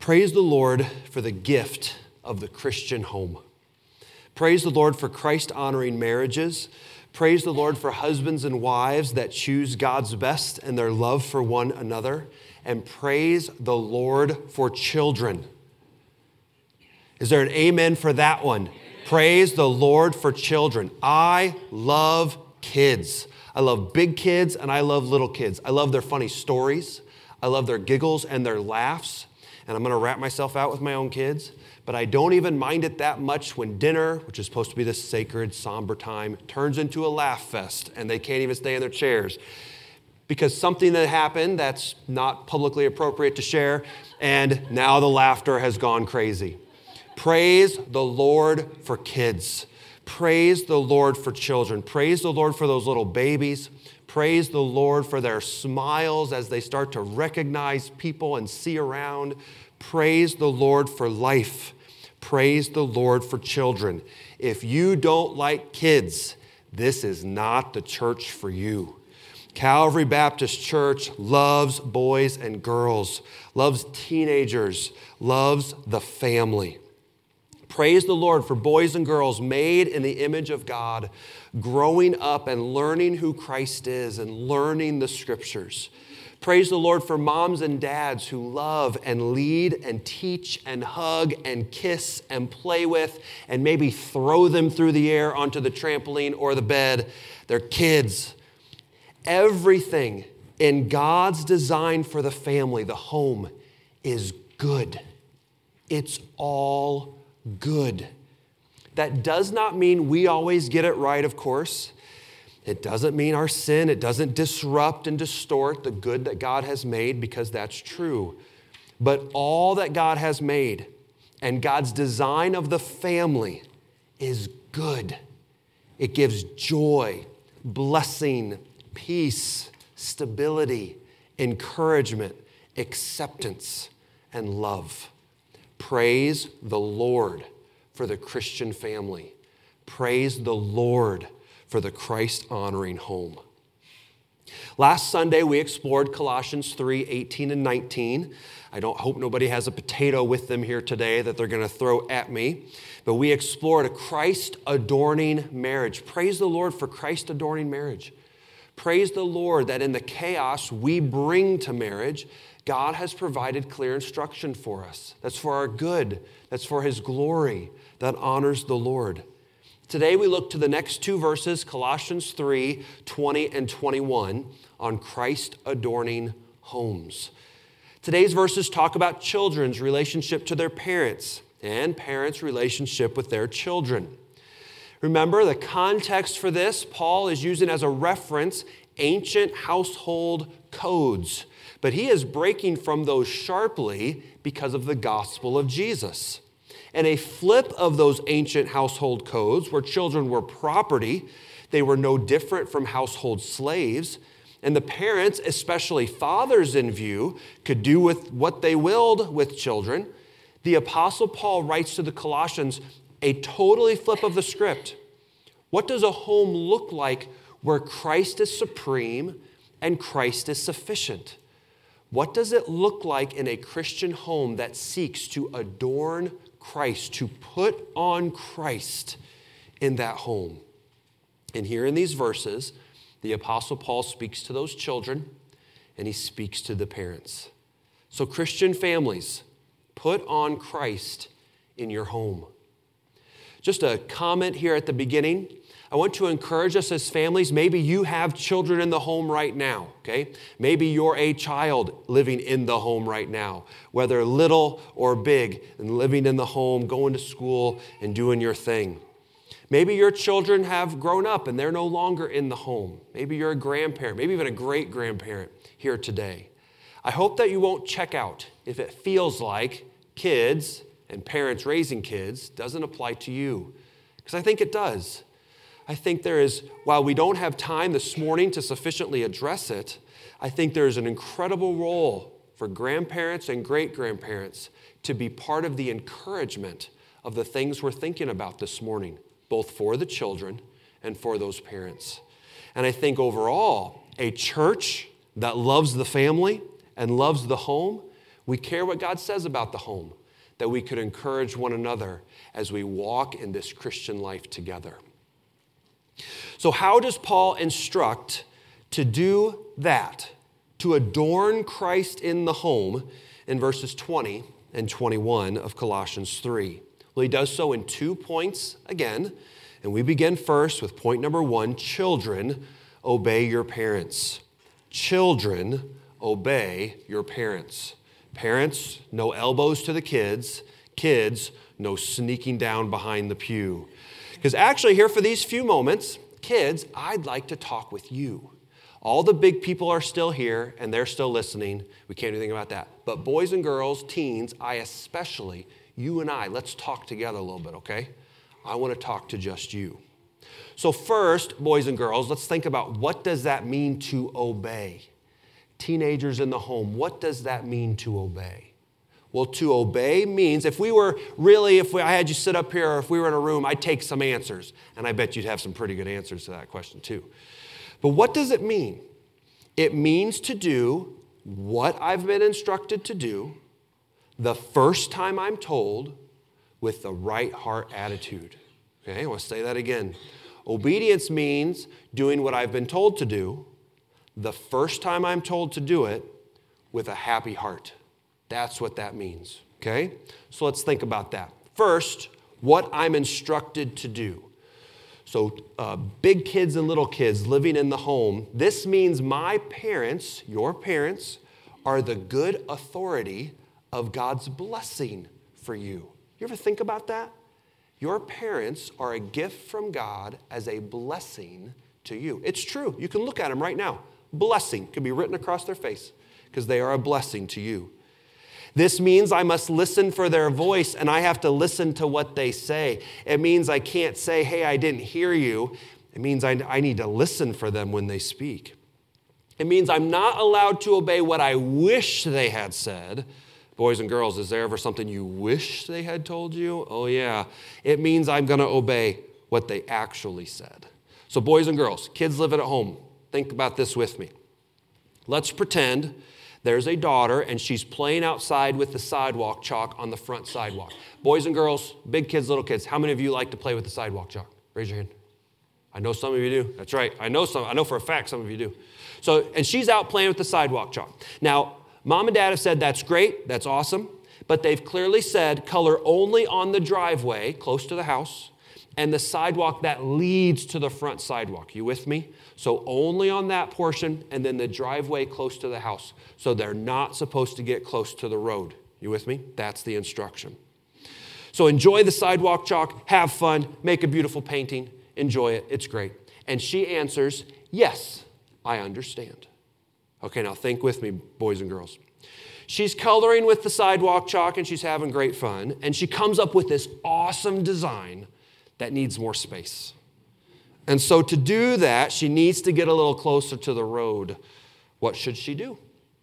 Praise the Lord for the gift of the Christian home. Praise the Lord for Christ-honoring marriages. Praise the Lord for husbands and wives that choose God's best and their love for one another. And praise the Lord for children. Is there an amen for that one? Amen. Praise the Lord for children. I love kids. I love big kids and I love little kids. I love their funny stories. I love their giggles and their laughs. And I'm going to wrap myself out with my own kids. But I don't even mind it that much when dinner, which is supposed to be this sacred, somber time, turns into a laugh fest and they can't even stay in their chairs. Because something that happened that's not publicly appropriate to share, and now the laughter has gone crazy. Praise the Lord for kids. Praise the Lord for children. Praise the Lord for those little babies. Praise the Lord for their smiles as they start to recognize people and see around. Praise the Lord for life. Praise the Lord for children. If you don't like kids, this is not the church for you. Calvary Baptist Church loves boys and girls, loves teenagers, loves the family. Praise the Lord for boys and girls made in the image of God, growing up and learning who Christ is and learning the scriptures. Praise the Lord for moms and dads who love and lead and teach and hug and kiss and play with and maybe throw them through the air onto the trampoline or the bed. Their kids. Everything in God's design for the family, the home, is good. It's all good. That does not mean we always get it right, of course. It doesn't mean our sin. It doesn't disrupt and distort the good that God has made, because that's true. But all that God has made and God's design of the family is good. It gives joy, blessing, peace, stability, encouragement, acceptance, and love. Praise the Lord for the Christian family. Praise the Lord for the Christ-honoring home. Last Sunday, we explored Colossians 3:18 and 19. I hope nobody has a potato with them here today that they're going to throw at me. But we explored a Christ-adorning marriage. Praise the Lord for Christ-adorning marriage. Praise the Lord that in the chaos we bring to marriage, God has provided clear instruction for us. That's for our good. That's for His glory. That honors the Lord. Today we look to the next two verses, Colossians 3:20 and 21, on Christ-adorning homes. Today's verses talk about children's relationship to their parents and parents' relationship with their children. Remember, the context for this, Paul is using as a reference ancient household codes, but he is breaking from those sharply because of the gospel of Jesus. And a flip of those ancient household codes where children were property, they were no different from household slaves, and the parents, especially fathers in view, could do with what they willed with children. The Apostle Paul writes to the Colossians a totally flip of the script. What does a home look like where Christ is supreme and Christ is sufficient? What does it look like in a Christian home that seeks to adorn Christ, to put on Christ in that home? And here in these verses, the Apostle Paul speaks to those children and he speaks to the parents. So Christian families, put on Christ in your home. Just a comment here at the beginning. I want to encourage us as families. Maybe you have children in the home right now, okay? Maybe you're a child living in the home right now, whether little or big, and living in the home, going to school, and doing your thing. Maybe your children have grown up and they're no longer in the home. Maybe you're a grandparent, maybe even a great-grandparent here today. I hope that you won't check out if it feels like kids and parents raising kids doesn't apply to you, because I think it does. I think there is, while we don't have time this morning to sufficiently address it, I think there is an incredible role for grandparents and great-grandparents to be part of the encouragement of the things we're thinking about this morning, both for the children and for those parents. And I think overall, a church that loves the family and loves the home We care what God says about the home, that we could encourage one another as we walk in this Christian life together. So how does Paul instruct to do that, to adorn Christ in the home in verses 20 and 21 of Colossians 3? Well, he does so in 2 points again, and we begin first with point number 1, children, obey your parents. Children, obey your parents. Parents, no elbows to the kids. Kids, no sneaking down behind the pew. Because actually here for these few moments, kids, I'd like to talk with you. All the big people are still here and they're still listening. We can't do anything about that. But boys and girls, teens, I especially, you and I, let's talk together a little bit, okay? I want to talk to just you. So first, boys and girls, let's think about what does that mean to obey? Teenagers in the home, what does that mean to obey? Well, to obey means if I had you sit up here or if we were in a room, I'd take some answers. And I bet you'd have some pretty good answers to that question too. But what does it mean? It means to do what I've been instructed to do the first time I'm told with the right heart attitude. Okay, I want to say that again. Obedience means doing what I've been told to do the first time I'm told to do it with a happy heart. That's what that means, okay? So let's think about that. First, what I'm instructed to do. So big kids and little kids living in the home, this means my parents, your parents, are the good authority of God's blessing for you. You ever think about that? Your parents are a gift from God as a blessing to you. It's true. You can look at them right now. Blessing can be written across their face because they are a blessing to you. This means I must listen for their voice and I have to listen to what they say. It means I can't say, hey, I didn't hear you. It means I need to listen for them when they speak. It means I'm not allowed to obey what I wish they had said. Boys and girls, is there ever something you wish they had told you? Oh, yeah. It means I'm going to obey what they actually said. So boys and girls, kids living at home, think about this with me. Let's pretend there's a daughter and she's playing outside with the sidewalk chalk on the front sidewalk. Boys and girls, big kids, little kids, how many of you like to play with the sidewalk chalk? Raise your hand. I know some of you do. That's right. I know for a fact some of you do. So, and she's out playing with the sidewalk chalk. Now, mom and dad have said that's great, that's awesome, but they've clearly said color only on the driveway close to the house and the sidewalk that leads to the front sidewalk. You with me? So only on that portion and then the driveway close to the house. So they're not supposed to get close to the road. You with me? That's the instruction. So enjoy the sidewalk chalk, have fun, make a beautiful painting, enjoy it, it's great. And she answers, yes, I understand. Okay, now think with me, boys and girls. She's coloring with the sidewalk chalk and she's having great fun. And she comes up with this awesome design that needs more space. And so to do that, she needs to get a little closer to the road. What should she do?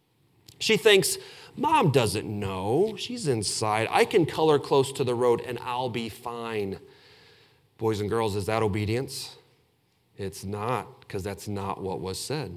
She thinks, Mom doesn't know. She's inside. I can color close to the road and I'll be fine. Boys and girls, is that obedience? It's not, because that's not what was said.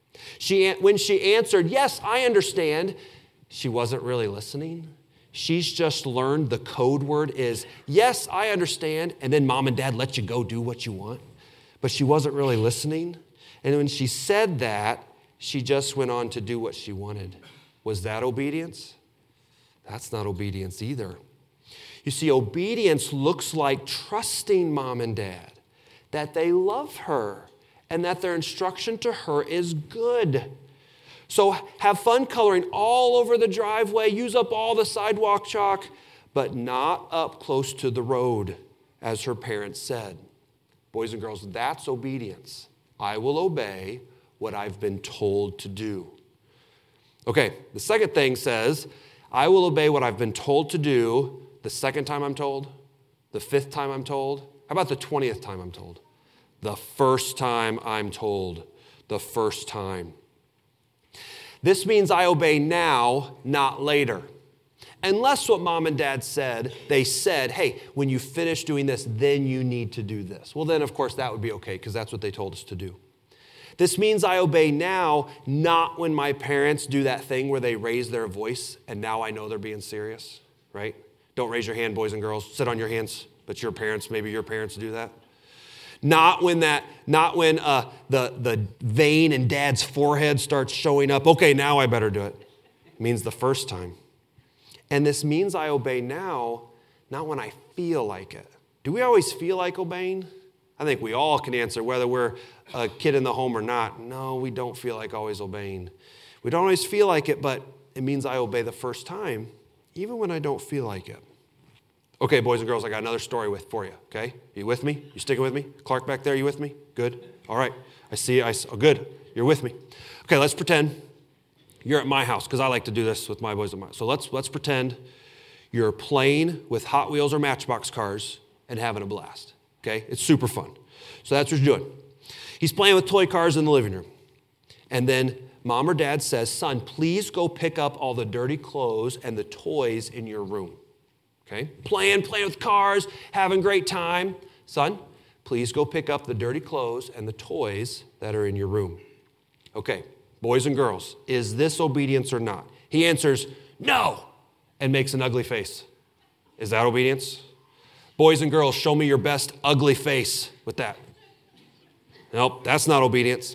When she answered, yes, I understand, she wasn't really listening. She's just learned the code word is, yes, I understand, and then mom and dad let you go do what you want. But she wasn't really listening. And when she said that, she just went on to do what she wanted. Was that obedience? That's not obedience either. You see, obedience looks like trusting mom and dad, that they love her, and that their instruction to her is good. So have fun coloring all over the driveway, use up all the sidewalk chalk, but not up close to the road, as her parents said. Boys and girls, that's obedience. I will obey what I've been told to do. Okay, the second thing says, I will obey what I've been told to do the second time I'm told, the fifth time I'm told. How about the 20th time I'm told? The first time I'm told, the first time. This means I obey now, not later. Unless what mom and dad said, they said, hey, when you finish doing this, then you need to do this. Well, then, of course, that would be okay because that's what they told us to do. This means I obey now, not when my parents do that thing where they raise their voice and now I know they're being serious, right? Don't raise your hand, boys and girls. Sit on your hands, but maybe your parents do that. Not when the vein in dad's forehead starts showing up. Okay, now I better do it. It means the first time. And this means I obey now, not when I feel like it. Do we always feel like obeying? I think we all can answer whether we're a kid in the home or not. No, we don't feel like always obeying. We don't always feel like it, but it means I obey the first time, even when I don't feel like it. Okay, boys and girls, I got another story for you, okay? You with me? You sticking with me? Clark back there, you with me? Good? All right. I see you. Oh, good. You're with me. Okay, let's pretend you're at my house, because I like to do this with my boys and mine. So let's pretend you're playing with Hot Wheels or Matchbox cars and having a blast, okay? It's super fun. So that's what you're doing. He's playing with toy cars in the living room. And then mom or dad says, son, please go pick up all the dirty clothes and the toys in your room. Okay? Playing with cars, having a great time. Son, please go pick up the dirty clothes and the toys that are in your room. Okay, boys and girls, is this obedience or not? He answers, no, and makes an ugly face. Is that obedience? Boys and girls, show me your best ugly face with that. Nope, that's not obedience.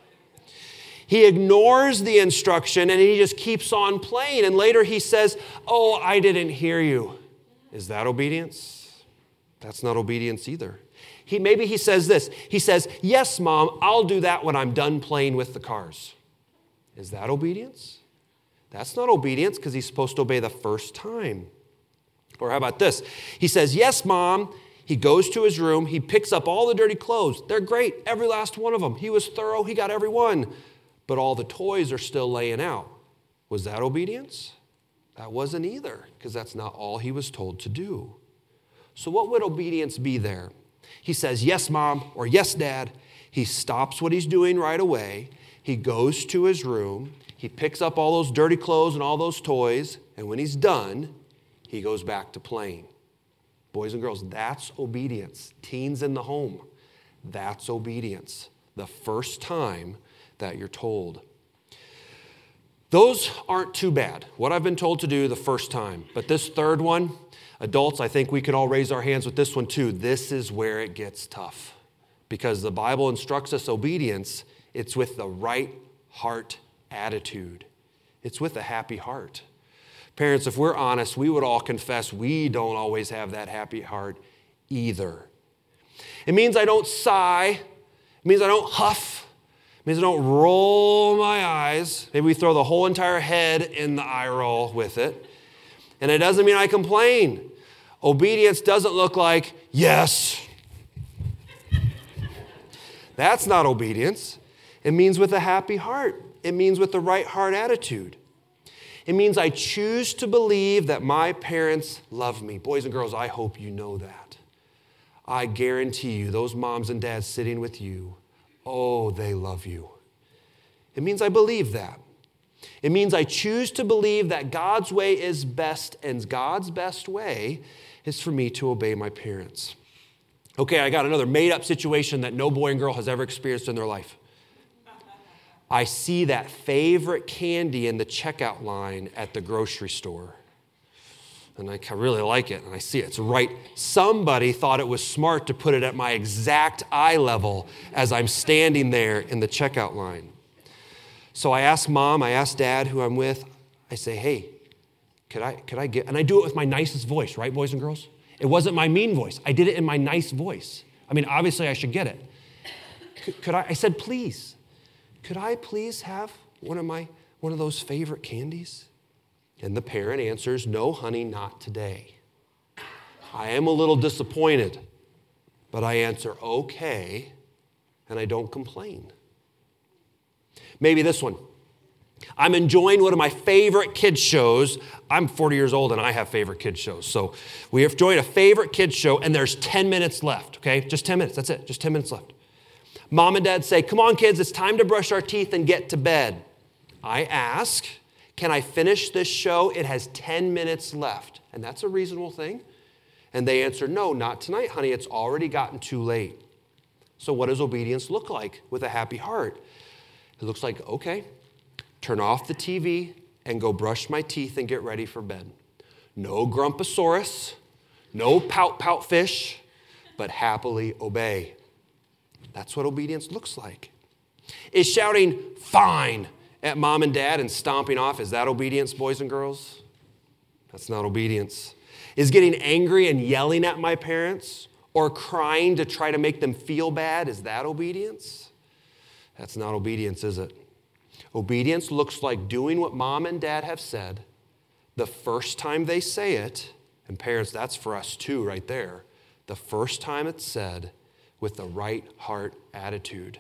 He ignores the instruction and he just keeps on playing. And later he says, oh, I didn't hear you. Is that obedience? That's not obedience either. Maybe he says this. He says, yes, Mom, I'll do that when I'm done playing with the cars. Is that obedience? That's not obedience because he's supposed to obey the first time. Or how about this? He says, yes, Mom. He goes to his room. He picks up all the dirty clothes. They're great, every last one of them. He was thorough. He got every one. But all the toys are still laying out. Was that obedience? That wasn't either, because that's not all he was told to do. So what would obedience be there? He says, yes, Mom, or yes, Dad. He stops what he's doing right away. He goes to his room. He picks up all those dirty clothes and all those toys. And when he's done, he goes back to playing. Boys and girls, that's obedience. Teens in the home, that's obedience. The first time that you're told. Those aren't too bad, what I've been told to do the first time. But this third one, adults, I think we could all raise our hands with this one too. This is where it gets tough. Because the Bible instructs us obedience, it's with the right heart attitude. It's with a happy heart. Parents, if we're honest, we would all confess we don't always have that happy heart either. It means I don't sigh. It means I don't huff. It means I don't roll my eyes. Maybe we throw the whole entire head in the eye roll with it. And it doesn't mean I complain. Obedience doesn't look like, yes. That's not obedience. It means with a happy heart. It means with the right heart attitude. It means I choose to believe that my parents love me. Boys and girls, I hope you know that. I guarantee you, those moms and dads sitting with you, oh, they love you. It means I believe that. It means I choose to believe that God's way is best, and God's best way is for me to obey my parents. Okay, I got another made-up situation that no boy and girl has ever experienced in their life. I see that favorite candy in the checkout line at the grocery store. And I really like it, and I see it. It's right. Somebody thought it was smart to put it at my exact eye level as I'm standing there in the checkout line. So I ask Mom, I ask Dad, who I'm with, I say, hey, could I get, and I do it with my nicest voice, right, boys and girls? It wasn't my mean voice. I did it in my nice voice. I mean, obviously I should get it. I said, please, could I please have one of those favorite candies? And the parent answers, no, honey, not today. I am a little disappointed, but I answer, okay, and I don't complain. Maybe this one. I'm enjoying one of my favorite kids shows. I'm 40 years old and I have favorite kids shows. So we have enjoyed a favorite kids show and there's 10 minutes left, okay? Just 10 minutes, that's it, just 10 minutes left. Mom and Dad say, come on kids, it's time to brush our teeth and get to bed. I ask, can I finish this show? It has 10 minutes left. And that's a reasonable thing. And they answer, no, not tonight, honey. It's already gotten too late. So what does obedience look like with a happy heart? It looks like, okay, turn off the TV and go brush my teeth and get ready for bed. No grumposaurus, no pout fish, but happily obey. That's what obedience looks like. Is shouting fine at mom and dad and stomping off, is that obedience, boys and girls? That's not obedience. Is getting angry and yelling at my parents or crying to try to make them feel bad, is that obedience? That's not obedience, is it? Obedience looks like doing what mom and dad have said the first time they say it, and parents, that's for us too right there, the first time it's said with the right heart attitude.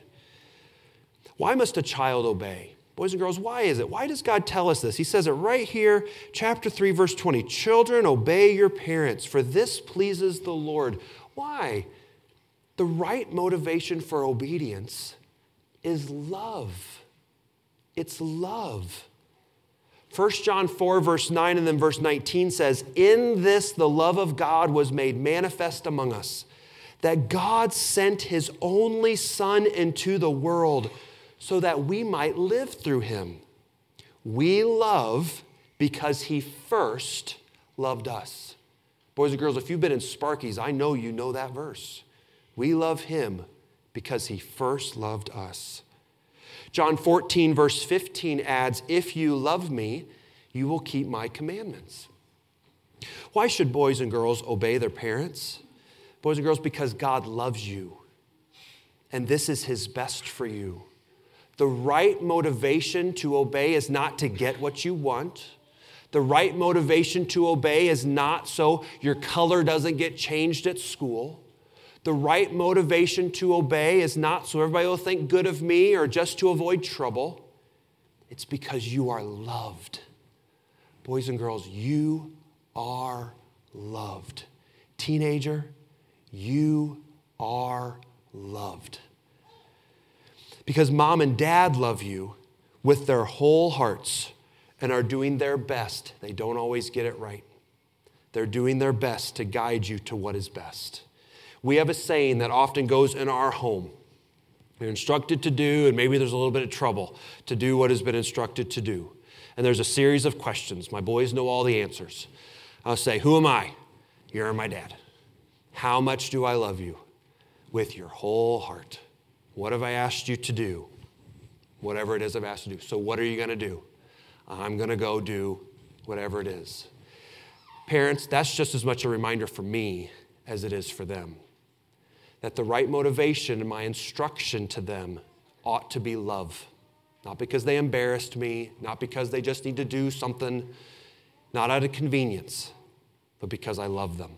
Why must a child obey? Boys and girls, why is it? Why does God tell us this? He says it right here, chapter 3, verse 20. Children, obey your parents, for this pleases the Lord. Why? The right motivation for obedience is love. It's love. 1 John 4, verse 9 and then verse 19 says, in this the love of God was made manifest among us, that God sent his only Son into the world so that we might live through him. We love because he first loved us. Boys and girls, if you've been in Sparky's, I know you know that verse. We love him because he first loved us. John 14, verse 15 adds, if you love me, you will keep my commandments. Why should boys and girls obey their parents? Boys and girls, because God loves you. And this is his best for you. The right motivation to obey is not to get what you want. The right motivation to obey is not so your color doesn't get changed at school. The right motivation to obey is not so everybody will think good of me or just to avoid trouble. It's because you are loved. Boys and girls, you are loved. Teenager, you are loved. Because mom and dad love you with their whole hearts and are doing their best. They don't always get it right. They're doing their best to guide you to what is best. We have a saying that often goes in our home. You're instructed to do, and maybe there's a little bit of trouble to do what has been instructed to do. And there's a series of questions. My boys know all the answers. I'll say, who am I? You're my dad. How much do I love you? With your whole heart. What have I asked you to do? Whatever it is I've asked you to do. So what are you going to do? I'm going to go do whatever it is. Parents, that's just as much a reminder for me as it is for them. That the right motivation in my instruction to them ought to be love. Not because they embarrassed me, not because they just need to do something, not out of convenience, but because I love them.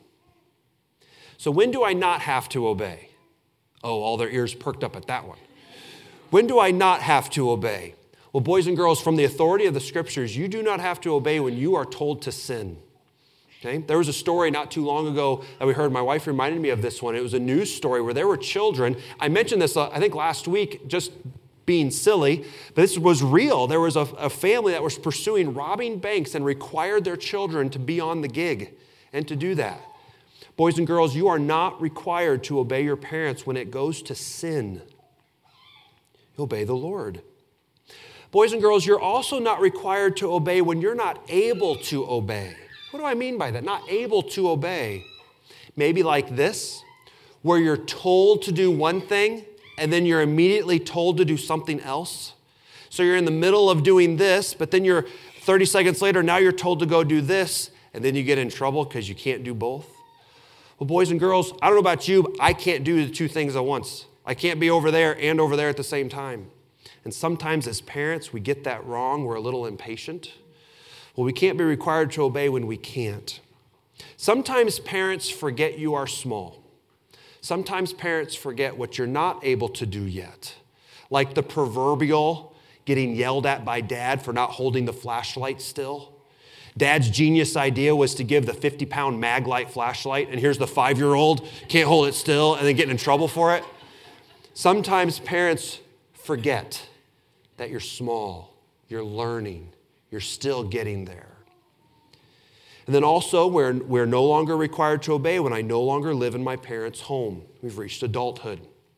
So when do I not have to obey? Oh, all their ears perked up at that one. When do I not have to obey? Well, boys and girls, from the authority of the scriptures, you do not have to obey when you are told to sin. Okay? There was a story not too long ago that we heard. My wife reminded me of this one. It was a news story where there were children. I mentioned this, I think, last week, just being silly, but this was real. There was a family that was pursuing robbing banks and required their children to be on the gig and to do that. Boys and girls, you are not required to obey your parents when it goes to sin. You obey the Lord. Boys and girls, you're also not required to obey when you're not able to obey. What do I mean by that? Not able to obey. Maybe like this, where you're told to do one thing and then you're immediately told to do something else. So you're in the middle of doing this, but then you're 30 seconds later, now you're told to go do this, and then you get in trouble because you can't do both. Well, boys and girls, I don't know about you, but I can't do the two things at once. I can't be over there and over there at the same time. And sometimes as parents, we get that wrong. We're a little impatient. Well, we can't be required to obey when we can't. Sometimes parents forget you are small. Sometimes parents forget what you're not able to do yet. Like the proverbial getting yelled at by dad for not holding the flashlight still. Dad's genius idea was to give the 50-pound Maglite flashlight, and here's the 5-year-old, can't hold it still, and then getting in trouble for it. Sometimes parents forget that you're small, you're learning, you're still getting there. And then also, we're no longer required to obey when I no longer live in my parents' home. We've reached adulthood.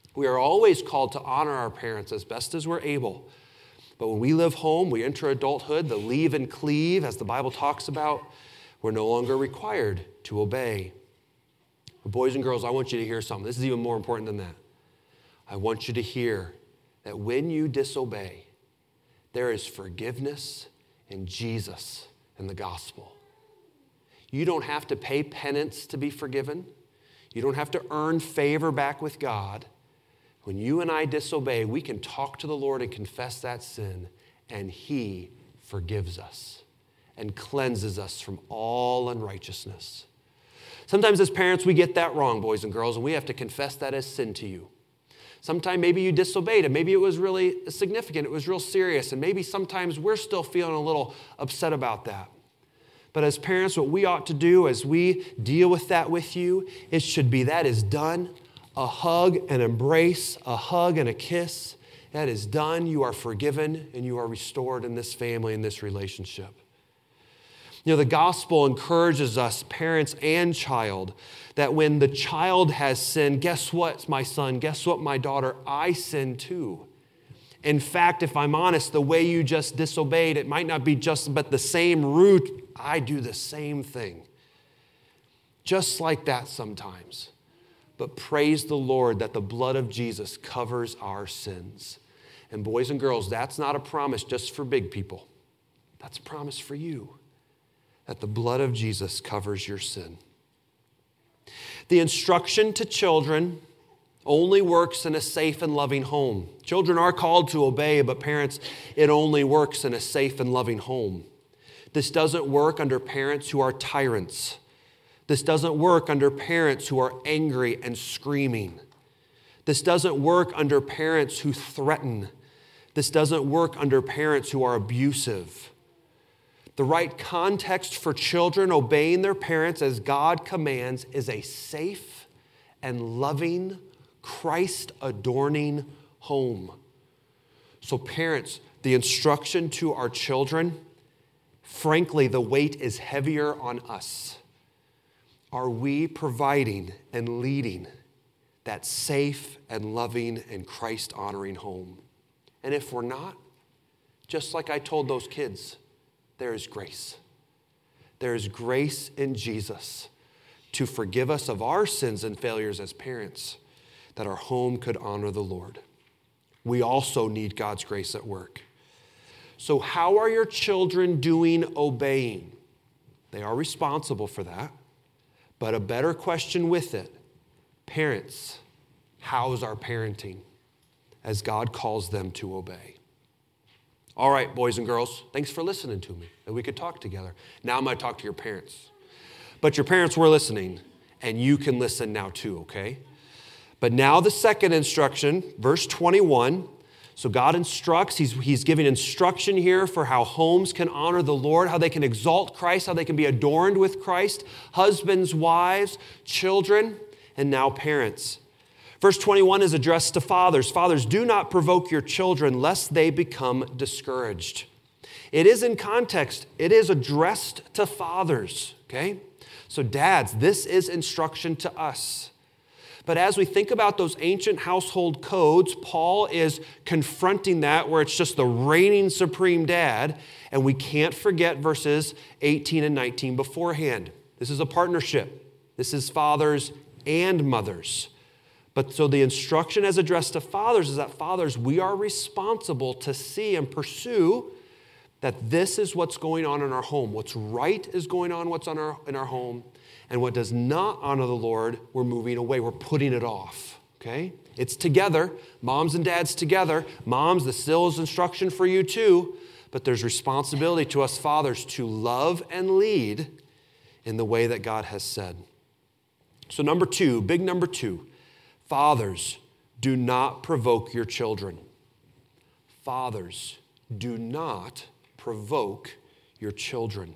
We are always called to honor our parents as best as we're able. But when we live home, we enter adulthood, the leave and cleave, as the Bible talks about, we're no longer required to obey. But boys and girls, I want you to hear something. This is even more important than that. I want you to hear that when you disobey, there is forgiveness in Jesus and the gospel. You don't have to pay penance to be forgiven. You don't have to earn favor back with God. When you and I disobey, we can talk to the Lord and confess that sin, and He forgives us and cleanses us from all unrighteousness. Sometimes as parents, we get that wrong, boys and girls, and we have to confess that as sin to you. Sometime maybe you disobeyed, and maybe it was really significant, it was real serious, and maybe sometimes we're still feeling a little upset about that. But as parents, what we ought to do as we deal with that with you, it should be that is done. A hug, an embrace, a hug and a kiss. That is done. You are forgiven and you are restored in this family, in this relationship. You know, the gospel encourages us, parents and child, that when the child has sinned, guess what, my son? Guess what, my daughter? I sin too. In fact, if I'm honest, the way you just disobeyed, it might not be just but the same root. I do the same thing. Just like that sometimes. But praise the Lord that the blood of Jesus covers our sins. And boys and girls, that's not a promise just for big people. That's a promise for you, that the blood of Jesus covers your sin. The instruction to children only works in a safe and loving home. Children are called to obey, but parents, it only works in a safe and loving home. This doesn't work under parents who are tyrants. This doesn't work under parents who are angry and screaming. This doesn't work under parents who threaten. This doesn't work under parents who are abusive. The right context for children obeying their parents as God commands is a safe and loving, Christ-adorning home. So parents, the instruction to our children, frankly, the weight is heavier on us. Are we providing and leading that safe and loving and Christ-honoring home? And if we're not, just like I told those kids, there is grace. There is grace in Jesus to forgive us of our sins and failures as parents, that our home could honor the Lord. We also need God's grace at work. So how are your children doing obeying? They are responsible for that. But a better question with it, parents, how's our parenting as God calls them to obey? All right, boys and girls, thanks for listening to me, and we could talk together. Now I'm going to talk to your parents. But your parents were listening, and you can listen now too, okay? But now the second instruction, verse 21. So God instructs, he's giving instruction here for how homes can honor the Lord, how they can exalt Christ, how they can be adorned with Christ, husbands, wives, children, and now parents. Verse 21 is addressed to fathers. Fathers, do not provoke your children lest they become discouraged. It is in context. It is addressed to fathers, okay? So dads, this is instruction to us. But as we think about those ancient household codes, Paul is confronting that where it's just the reigning supreme dad, and we can't forget verses 18 and 19 beforehand. This is a partnership. This is fathers and mothers. But so the instruction as addressed to fathers is that fathers, we are responsible to see and pursue that this is what's going on in our home. What's right is going on, what's in our home. And what does not honor the Lord, we're moving away. We're putting it off, okay? It's together. Moms and dads together. Moms, this still is instruction for you too. But there's responsibility to us fathers to love and lead in the way that God has said. So number two, big number two, fathers, do not provoke your children. Fathers, do not provoke your children.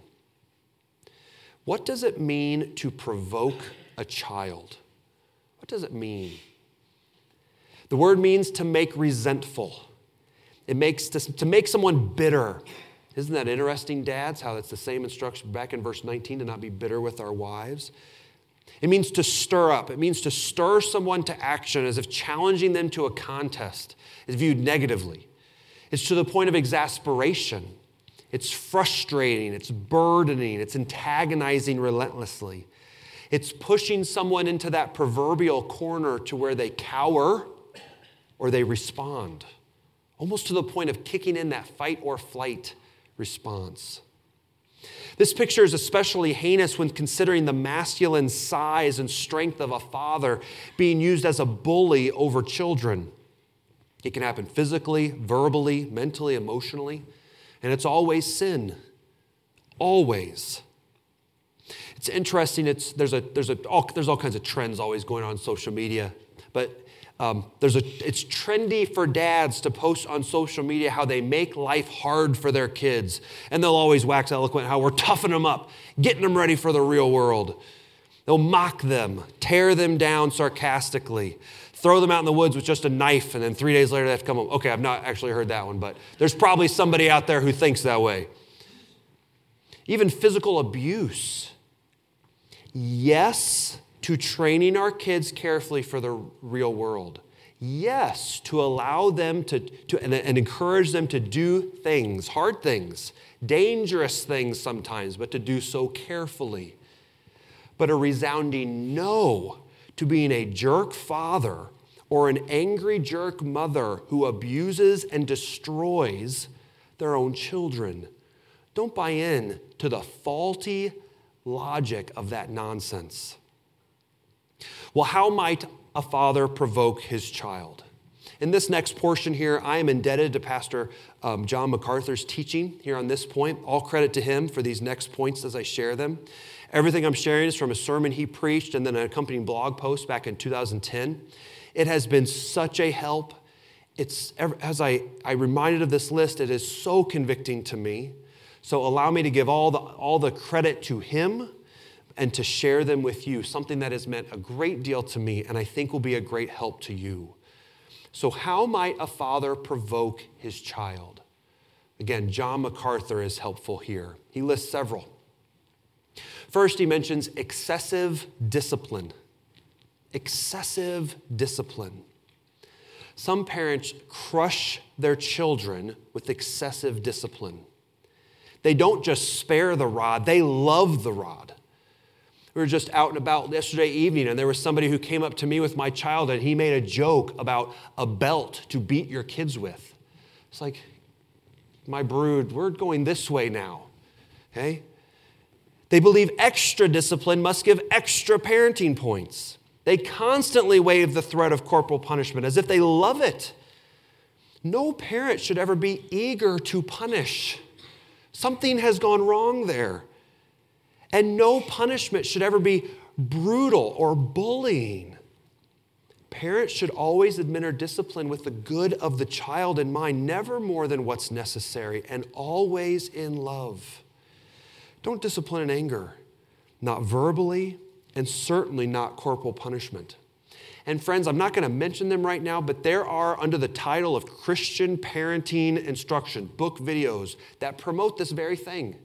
What does it mean to provoke a child? What does it mean? The word means to make resentful. It makes to make someone bitter. Isn't that interesting, dads, how that's the same instruction back in verse 19, to not be bitter with our wives? It means to stir up. It means to stir someone to action as if challenging them to a contest is viewed negatively. It's to the point of exasperation. It's frustrating. It's burdening. It's antagonizing relentlessly. It's pushing someone into that proverbial corner to where they cower or they respond, almost to the point of kicking in that fight or flight response. This picture is especially heinous when considering the masculine size and strength of a father being used as a bully over children. It can happen physically, verbally, mentally, emotionally, and it's always sin. Always. It's interesting. There's all kinds of trends always going on social media, but it's trendy for dads to post on social media how they make life hard for their kids. And they'll always wax eloquent how we're toughing them up, getting them ready for the real world. They'll mock them, tear them down sarcastically, throw them out in the woods with just a knife, and then 3 days later they have to come home. Okay, I've not actually heard that one, but there's probably somebody out there who thinks that way. Even physical abuse. Yes, to training our kids carefully for the real world. Yes, to allow them and encourage them to do things, hard things, dangerous things sometimes, but to do so carefully. But a resounding no to being a jerk father or an angry jerk mother who abuses and destroys their own children. Don't buy in to the faulty logic of that nonsense. Well, how might a father provoke his child? In this next portion here, I am indebted to Pastor John MacArthur's teaching here on this point. All credit to him for these next points as I share them. Everything I'm sharing is from a sermon he preached and then an accompanying blog post back in 2010. It has been such a help. As I reminded of this list, it is so convicting to me. So allow me to give all the credit to him and to share them with you, something that has meant a great deal to me and I think will be a great help to you. So how might a father provoke his child? Again, John MacArthur is helpful here. He lists several. First, he mentions excessive discipline. Excessive discipline. Some parents crush their children with excessive discipline. They don't just spare the rod, they love the rod. We were just out and about yesterday evening, and there was somebody who came up to me with my child, and he made a joke about a belt to beat your kids with. It's like, my brood, we're going this way now, okay? They believe extra discipline must give extra parenting points. They constantly wave the threat of corporal punishment as if they love it. No parent should ever be eager to punish. Something has gone wrong there. And no punishment should ever be brutal or bullying. Parents should always administer discipline with the good of the child in mind, never more than what's necessary, and always in love. Don't discipline in anger, not verbally, and certainly not corporal punishment. And friends, I'm not going to mention them right now, but there are, under the title of Christian Parenting Instruction, book videos that promote this very thing.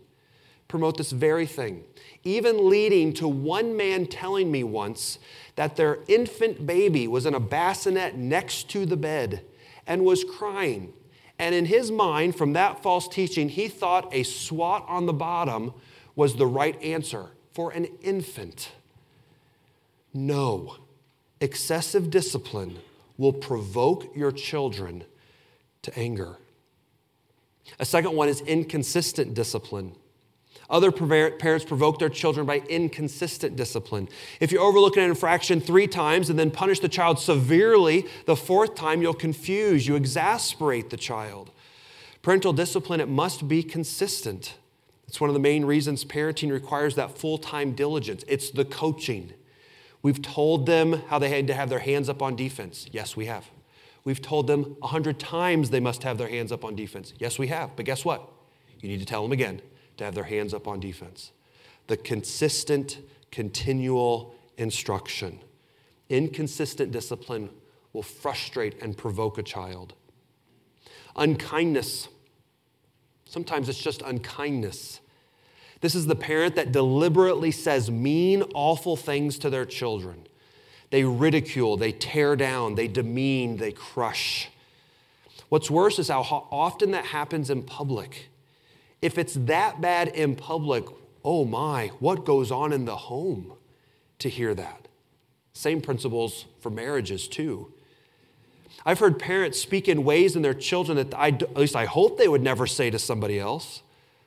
Even leading to one man telling me once that their infant baby was in a bassinet next to the bed and was crying. And in his mind, from that false teaching, he thought a swat on the bottom was the right answer for an infant. No. Excessive discipline will provoke your children to anger. A second one is inconsistent discipline. Other parents provoke their children by inconsistent discipline. If you overlook an infraction 3 times and then punish the child severely the 4th time, you'll confuse, you exasperate the child. Parental discipline, it must be consistent. It's one of the main reasons parenting requires that full-time diligence. It's the coaching. We've told them how they had to have their hands up on defense. Yes, we have. We've told them 100 times they must have their hands up on defense. Yes, we have. But guess what? You need to tell them again to have their hands up on defense. The consistent, continual instruction. Inconsistent discipline will frustrate and provoke a child. Unkindness. Sometimes it's just unkindness. This is the parent that deliberately says mean, awful things to their children. They ridicule, they tear down, they demean, they crush. What's worse is how often that happens in public. If it's that bad in public, oh my, what goes on in the home to hear that? Same principles for marriages too. I've heard parents speak in ways in their children that at least I hope they would never say to somebody else.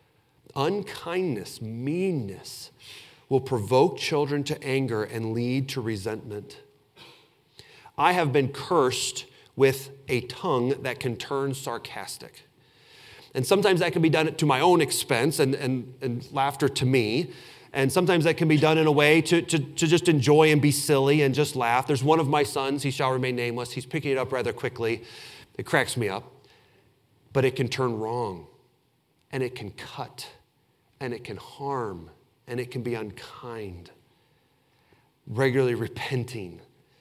Unkindness, meanness will provoke children to anger and lead to resentment. I have been cursed with a tongue that can turn sarcastic. And sometimes that can be done to my own expense and laughter to me. And sometimes that can be done in a way to just enjoy and be silly and just laugh. There's one of my sons, he shall remain nameless. He's picking it up rather quickly. It cracks me up. But it can turn wrong. And it can cut. And it can harm. And it can be unkind. Regularly repenting.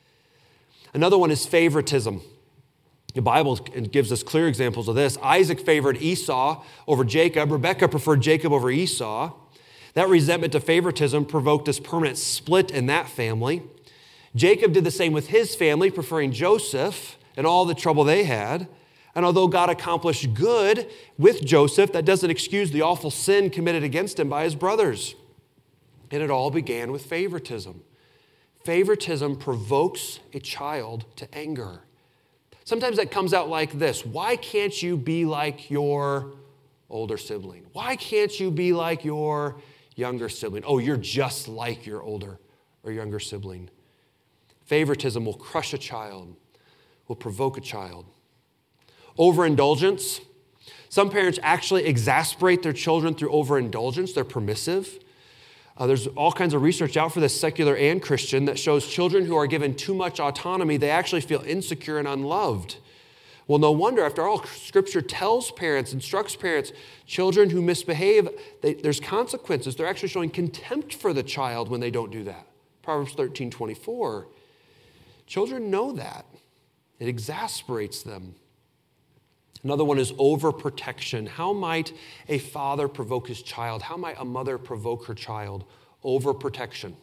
Another one is favoritism. The Bible gives us clear examples of this. Isaac favored Esau over Jacob. Rebekah preferred Jacob over Esau. That resentment to favoritism provoked this permanent split in that family. Jacob did the same with his family, preferring Joseph and all the trouble they had. And although God accomplished good with Joseph, that doesn't excuse the awful sin committed against him by his brothers. And it all began with favoritism. Favoritism provokes a child to anger. Sometimes that comes out like this. Why can't you be like your older sibling? Why can't you be like your younger sibling? Oh, you're just like your older or younger sibling. Favoritism will crush a child, will provoke a child. Overindulgence. Some parents actually exasperate their children through overindulgence. They're permissive. There's all kinds of research out for this, secular and Christian, that shows children who are given too much autonomy, they actually feel insecure and unloved. Well, no wonder, after all, Scripture tells parents, instructs parents, children who misbehave, there's consequences. They're actually showing contempt for the child when they don't do that. Proverbs 13:24. Children know that. It exasperates them. Another one is overprotection. How might a father provoke his child? How might a mother provoke her child? Overprotection.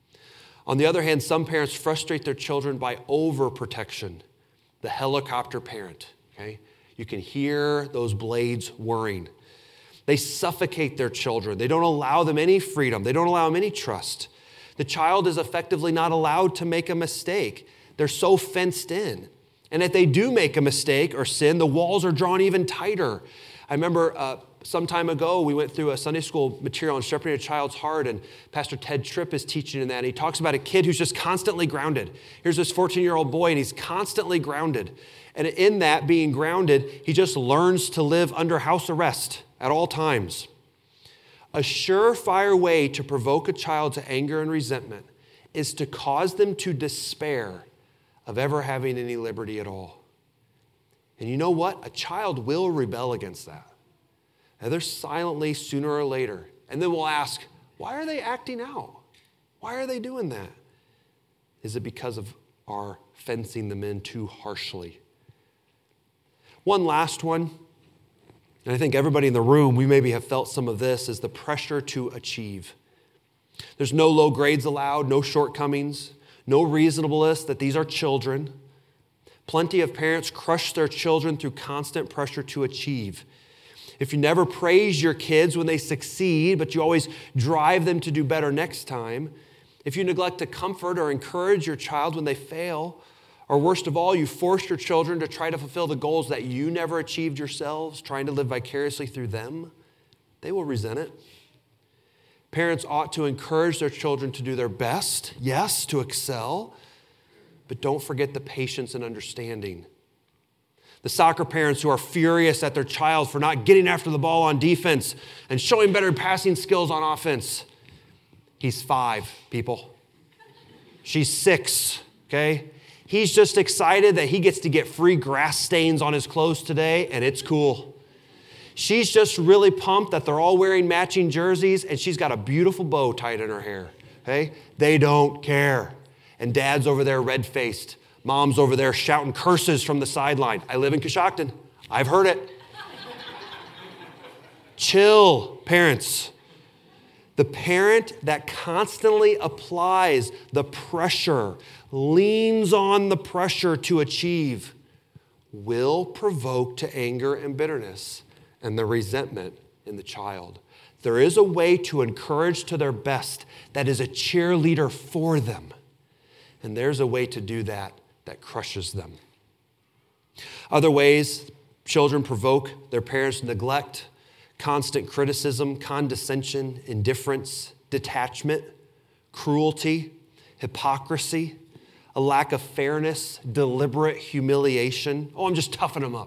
On the other hand, some parents frustrate their children by overprotection. The helicopter parent, okay? You can hear those blades whirring. They suffocate their children. They don't allow them any freedom. They don't allow them any trust. The child is effectively not allowed to make a mistake. They're so fenced in. And if they do make a mistake or sin, the walls are drawn even tighter. I remember some time ago, we went through a Sunday school material on shepherding a child's heart, and Pastor Ted Tripp is teaching in that. And he talks about a kid who's just constantly grounded. Here's this 14-year-old boy, and he's constantly grounded. And in that being grounded, he just learns to live under house arrest at all times. A surefire way to provoke a child to anger and resentment is to cause them to despair of ever having any liberty at all. And you know what? A child will rebel against that. Either silently, sooner or later. And then we'll ask, why are they acting out? Why are they doing that? Is it because of our fencing them in too harshly? One last one, and I think everybody in the room, we maybe have felt some of this, is the pressure to achieve. There's no low grades allowed, no shortcomings, no reasonableness that these are children. Plenty of parents crush their children through constant pressure to achieve. If you never praise your kids when they succeed, but you always drive them to do better next time, if you neglect to comfort or encourage your child when they fail, or worst of all, you force your children to try to fulfill the goals that you never achieved yourselves, trying to live vicariously through them, they will resent it. Parents ought to encourage their children to do their best, yes, to excel, but don't forget the patience and understanding. The soccer parents who are furious at their child for not getting after the ball on defense and showing better passing skills on offense. He's 5, people. She's 6, okay? He's just excited that he gets to get free grass stains on his clothes today, and it's cool. She's just really pumped that they're all wearing matching jerseys, and she's got a beautiful bow tied in her hair, okay? They don't care. And dad's over there red-faced. Mom's over there shouting curses from the sideline. I live in Coshocton. I've heard it. Chill, parents. The parent that constantly applies the pressure, leans on the pressure to achieve, will provoke to anger and bitterness and the resentment in the child. There is a way to encourage to their best that is a cheerleader for them. And there's a way to do that crushes them. Other ways children provoke their parents' neglect, constant criticism, condescension, indifference, detachment, cruelty, hypocrisy, a lack of fairness, deliberate humiliation. Oh, I'm just toughing them up.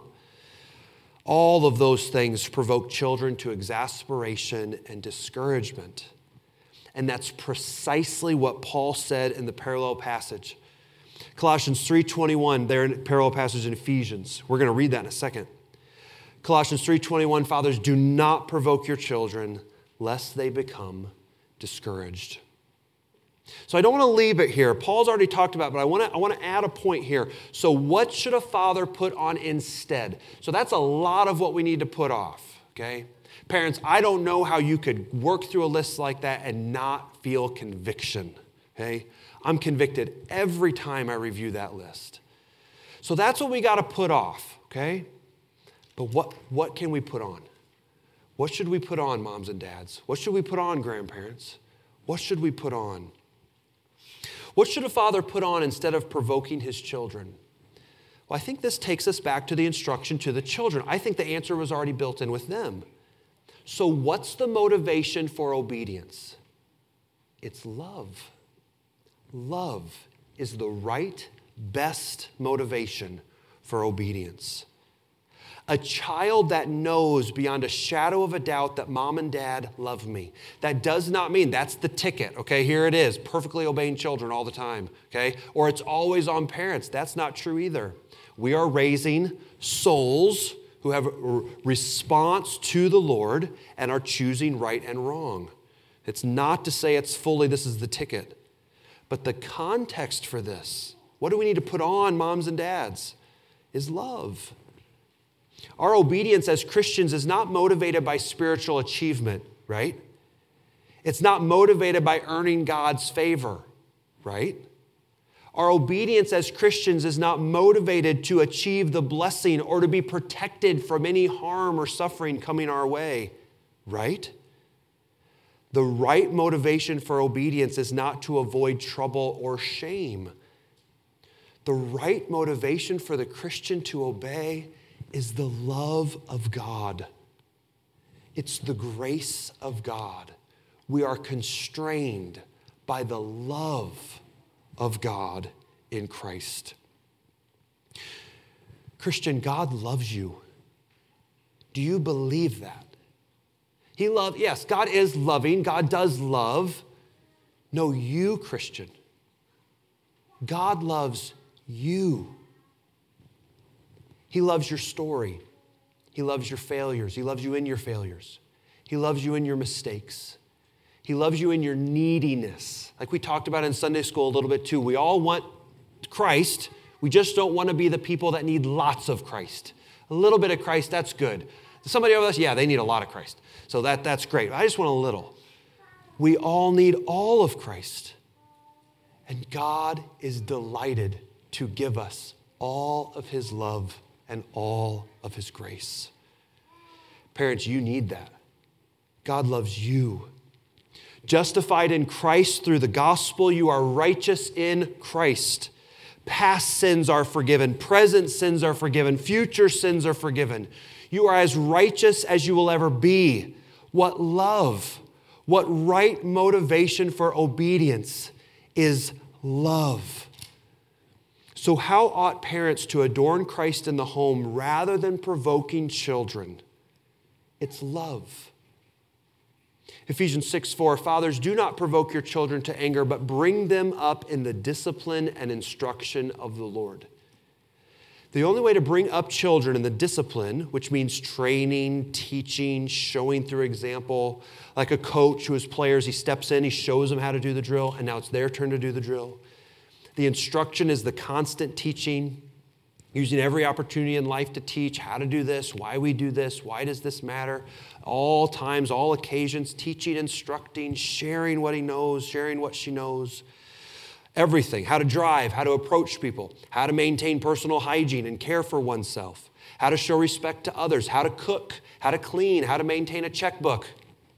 All of those things provoke children to exasperation and discouragement. And that's precisely what Paul said in the parallel passage. Colossians 3:21, there in a parallel passage in Ephesians. We're going to read that in a second. Colossians 3:21, fathers, do not provoke your children, lest they become discouraged. So I don't want to leave it here. Paul's already talked about it, but I want to add a point here. So what should a father put on instead? So that's a lot of what we need to put off, okay? Parents, I don't know how you could work through a list like that and not feel conviction, okay? I'm convicted every time I review that list. So that's what we got to put off, okay? But what can we put on? What should we put on, moms and dads? What should we put on, grandparents? What should we put on? What should a father put on instead of provoking his children? Well, I think this takes us back to the instruction to the children. I think the answer was already built in with them. So what's the motivation for obedience? It's love. Love is the right, best motivation for obedience. A child that knows beyond a shadow of a doubt that mom and dad love me. That does not mean that's the ticket, okay? Here it is, perfectly obeying children all the time, okay? Or it's always on parents. That's not true either. We are raising souls who have a response to the Lord and are choosing right and wrong. It's not to say it's fully, this is the ticket. But the context for this, what do we need to put on, moms and dads, is love. Our obedience as Christians is not motivated by spiritual achievement, right? It's not motivated by earning God's favor, right? Our obedience as Christians is not motivated to achieve the blessing or to be protected from any harm or suffering coming our way, right? The right motivation for obedience is not to avoid trouble or shame. The right motivation for the Christian to obey is the love of God. It's the grace of God. We are constrained by the love of God in Christ. Christian, God loves you. Do you believe that? Yes, God is loving. God does love. No, you, Christian. God loves you. He loves your story. He loves your failures. He loves you in your failures. He loves you in your mistakes. He loves you in your neediness. Like we talked about in Sunday school a little bit too. We all want Christ. We just don't want to be the people that need lots of Christ. A little bit of Christ, that's good. Somebody over us, yeah, they need a lot of Christ. So that's great. I just want a little. We all need all of Christ. And God is delighted to give us all of his love and all of his grace. Parents, you need that. God loves you. Justified in Christ through the gospel, you are righteous in Christ. Past sins are forgiven. Present sins are forgiven. Future sins are forgiven. You are as righteous as you will ever be. What love, what right motivation for obedience is love. So how ought parents to adorn Christ in the home rather than provoking children? It's love. Ephesians 6:4, fathers, do not provoke your children to anger, but bring them up in the discipline and instruction of the Lord. The only way to bring up children in the discipline, which means training, teaching, showing through example, like a coach who has players, he steps in, he shows them how to do the drill, and now it's their turn to do the drill. The instruction is the constant teaching, using every opportunity in life to teach how to do this, why we do this, why does this matter. All times, all occasions, teaching, instructing, sharing what he knows, sharing what she knows. Everything, how to drive, how to approach people, how to maintain personal hygiene and care for oneself, how to show respect to others, how to cook, how to clean, how to maintain a checkbook.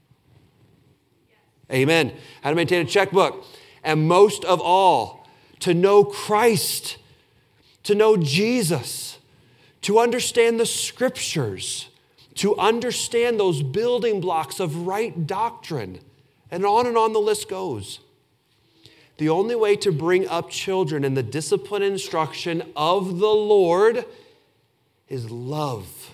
Amen. How to maintain a checkbook. And most of all, to know Christ, to know Jesus, to understand the scriptures, to understand those building blocks of right doctrine, and on the list goes. The only way to bring up children in the discipline and instruction of the Lord is love.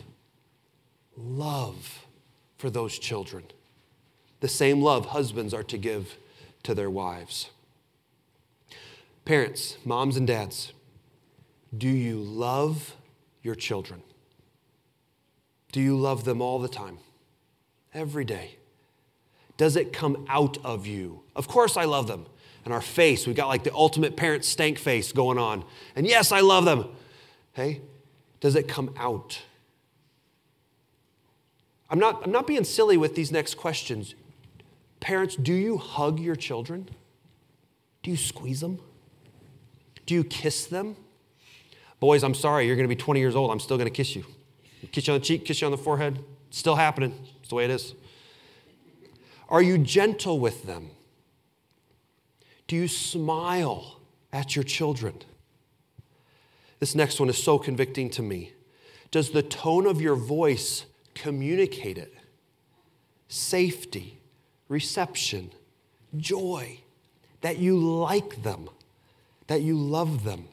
Love for those children. The same love husbands are to give to their wives. Parents, moms and dads, do you love your children? Do you love them all the time? Every day? Does it come out of you? Of course I love them. And our face, we've got like the ultimate parent stank face going on. And yes, I love them. Hey, does it come out? I'm not being silly with these next questions. Parents, do you hug your children? Do you squeeze them? Do you kiss them? Boys, I'm sorry, you're going to be 20 years old. I'm still going to kiss you. Kiss you on the cheek, kiss you on the forehead. It's still happening. It's the way it is. Are you gentle with them? Do you smile at your children? This next one is so convicting to me. Does the tone of your voice communicate it? Safety, reception, joy, that you like them, that you love them.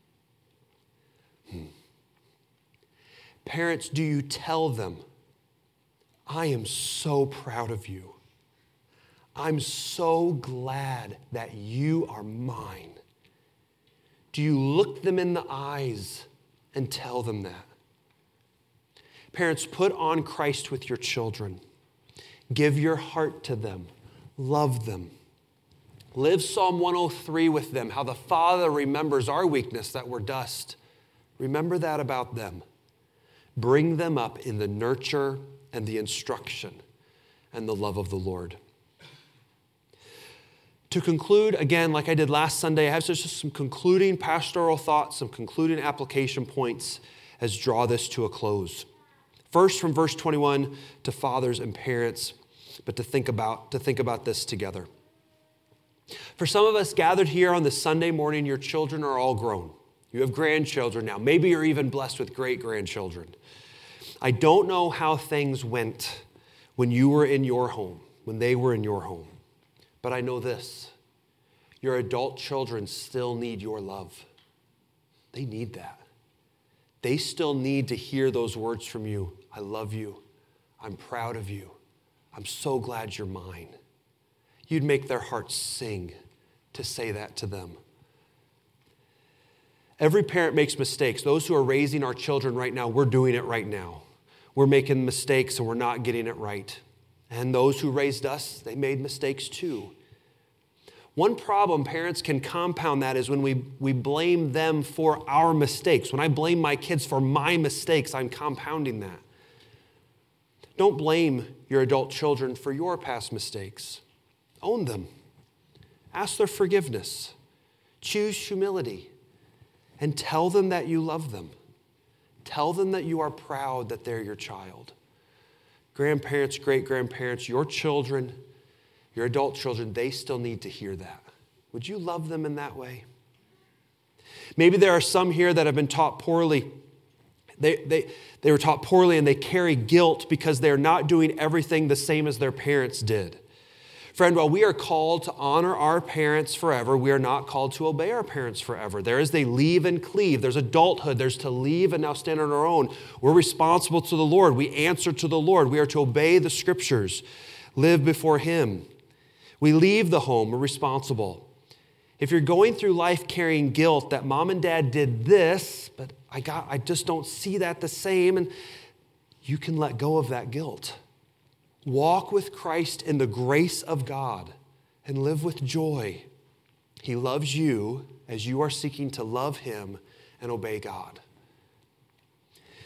Parents, do you tell them, I am so proud of you. I'm so glad that you are mine. Do you look them in the eyes and tell them that? Parents, put on Christ with your children. Give your heart to them. Love them. Live Psalm 103 with them, how the Father remembers our weakness, that we're dust. Remember that about them. Bring them up in the nurture and the instruction and the love of the Lord. To conclude, again, like I did last Sunday, I have just some concluding pastoral thoughts, some concluding application points as draw this to a close. First, from verse 21 to fathers and parents, but to think about this together. For some of us gathered here on this Sunday morning, your children are all grown. You have grandchildren now. Maybe you're even blessed with great-grandchildren. I don't know how things went when you were in your home, when they were in your home. But I know this, your adult children still need your love. They need that. They still need to hear those words from you. I love you. I'm proud of you. I'm so glad you're mine. You'd make their hearts sing to say that to them. Every parent makes mistakes. Those who are raising our children right now, we're doing it right now. We're making mistakes and we're not getting it right. And those who raised us, they made mistakes too. One problem parents can compound that is when we blame them for our mistakes. When I blame my kids for my mistakes, I'm compounding that. Don't blame your adult children for your past mistakes. Own them. Ask their forgiveness. Choose humility. And tell them that you love them. Tell them that you are proud that they're your child. Grandparents, great-grandparents, your children, your adult children, they still need to hear that. Would you love them in that way? Maybe there are some here that have been taught poorly. They were taught poorly and they carry guilt because they're not doing everything the same as their parents did. Friend, while we are called to honor our parents forever, we are not called to obey our parents forever. There is the leave and cleave. There's adulthood. There's to leave and now stand on our own. We're responsible to the Lord. We answer to the Lord. We are to obey the scriptures, live before Him. We leave the home. We're responsible. If you're going through life carrying guilt that mom and dad did this, but I just don't see that the same, and you can let go of that guilt. Walk with Christ in the grace of God and live with joy. He loves you as you are seeking to love Him and obey God.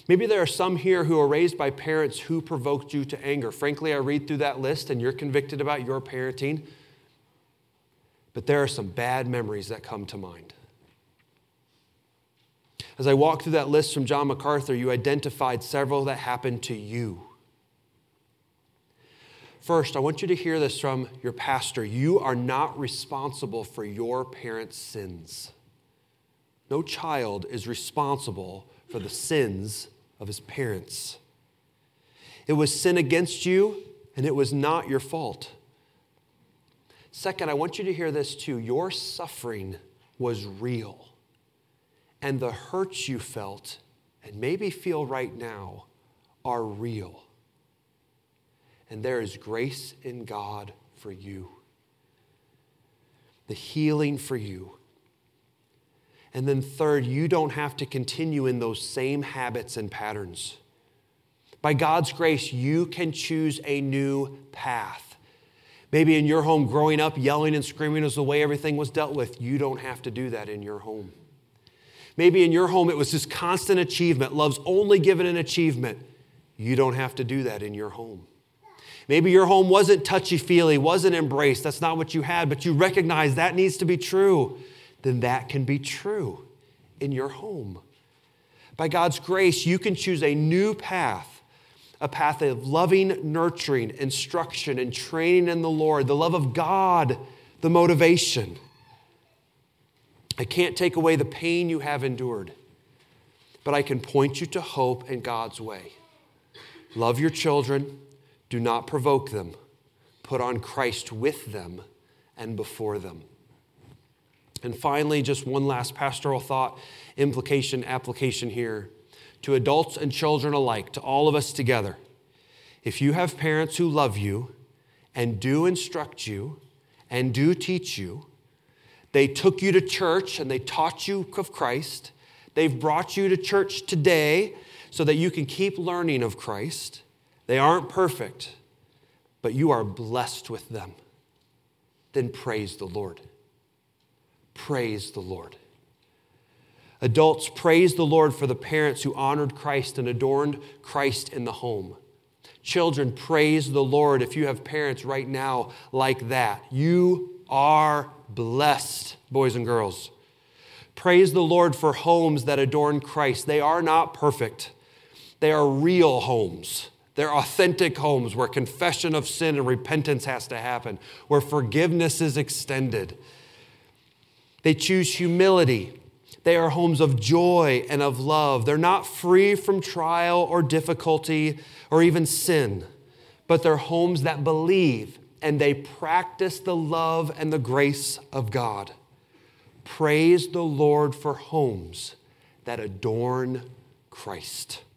Maybe there are some here who are raised by parents who provoked you to anger. Frankly, I read through that list and you're convicted about your parenting. But there are some bad memories that come to mind. As I walk through that list from John MacArthur, you identified several that happened to you. First, I want you to hear this from your pastor. You are not responsible for your parents' sins. No child is responsible for the sins of his parents. It was sin against you, and it was not your fault. Second, I want you to hear this too. Your suffering was real, and the hurts you felt, and maybe feel right now, are real. And there is grace in God for you. The healing for you. And then third, you don't have to continue in those same habits and patterns. By God's grace, you can choose a new path. Maybe in your home, growing up, yelling and screaming was the way everything was dealt with. You don't have to do that in your home. Maybe in your home, it was just constant achievement. Love's only given an achievement. You don't have to do that in your home. Maybe your home wasn't touchy-feely, wasn't embraced. That's not what you had, but you recognize that needs to be true. Then that can be true in your home. By God's grace, you can choose a new path, a path of loving, nurturing, instruction, and training in the Lord, the love of God, the motivation. I can't take away the pain you have endured, but I can point you to hope in God's way. Love your children. Do not provoke them. Put on Christ with them and before them. And finally, just one last pastoral thought, implication, application here. To adults and children alike, to all of us together. If you have parents who love you and do instruct you and do teach you, they took you to church and they taught you of Christ. They've brought you to church today so that you can keep learning of Christ. They aren't perfect, but you are blessed with them. Then praise the Lord. Praise the Lord. Adults, praise the Lord for the parents who honored Christ and adorned Christ in the home. Children, praise the Lord if you have parents right now like that. You are blessed, boys and girls. Praise the Lord for homes that adorn Christ. They are not perfect. They are real homes. They're authentic homes where confession of sin and repentance has to happen, where forgiveness is extended. They choose humility. They are homes of joy and of love. They're not free from trial or difficulty or even sin, but they're homes that believe and they practice the love and the grace of God. Praise the Lord for homes that adorn Christ.